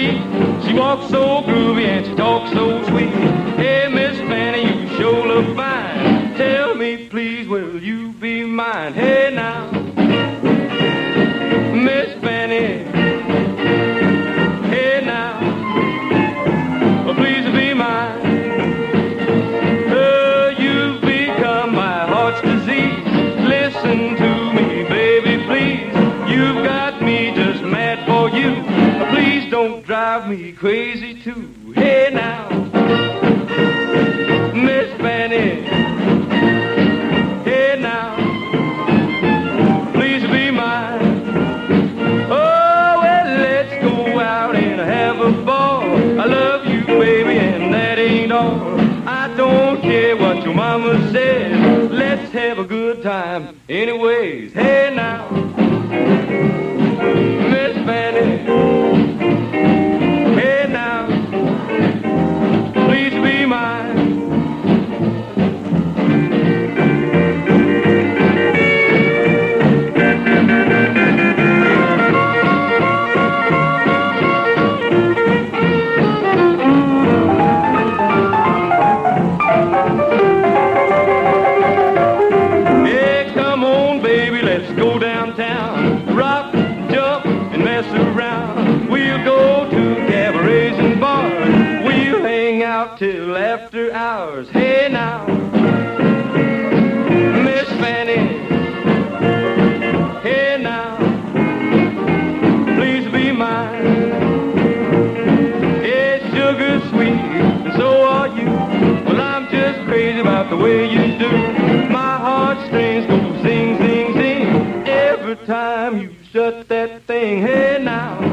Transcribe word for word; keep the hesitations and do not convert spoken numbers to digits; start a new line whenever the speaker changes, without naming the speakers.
street. She walks so groovy and she talks so sweet. Hey, Miss Fanny, you sure look fine. Tell me, please, will you be mine? Hey, now, Miss Fanny. Hey, now, oh, please be mine. Oh, you've become my heart's disease. Listen to me, baby, please. You've got me just mad for you. Please don't drive me crazy too. Hey now, Miss Fanny. Hey now, please be mine. Oh, well, let's go out and have a ball. I love you, baby, and that ain't all. I don't care what your mama says. Let's have a good time anyways. Hey now, Miss Fanny. Hey now, please be mine. Hey, come on, baby, let's go downtown. Rock, jump, and mess around. We'll go to cabarets and bars. We'll hang out till after hours. Hey now, Miss Fanny. Hey now, please be mine. Hey, sugar sweet, and so are you. Well, I'm just crazy about the way you do. My heartstrings go zing, zing, zing every time you shut that thing. Hey now,